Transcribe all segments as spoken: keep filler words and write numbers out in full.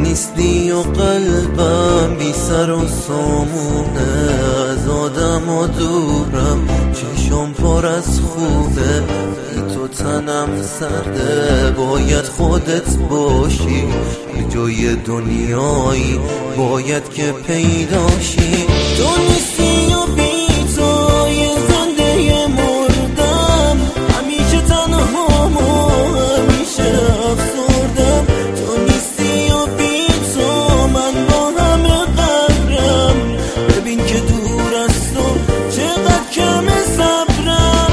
نیستی و قلبم بی سر و سامونه، از آدم و دورم چشم پر از خوبه، بی تو تنم سرده باید خودت باشی، به جای دنیایی باید که پیداشی. تو نیستی و بی تو یه زنده مردم، همیشه تنهام و همیشه افسردم. تو نیستی و بی تو من با همه قهرم، ببین که دور از تو چقدر کم صبرم.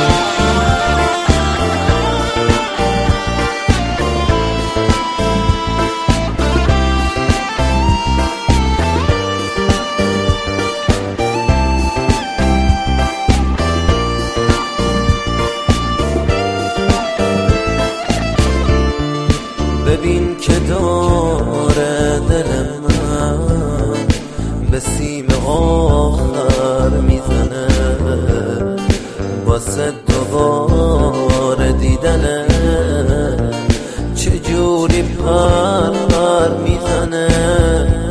ببین که داره دل من به سیم آخر میزنه، واسه دوباره دیدنه چجوری پر پر میزنه.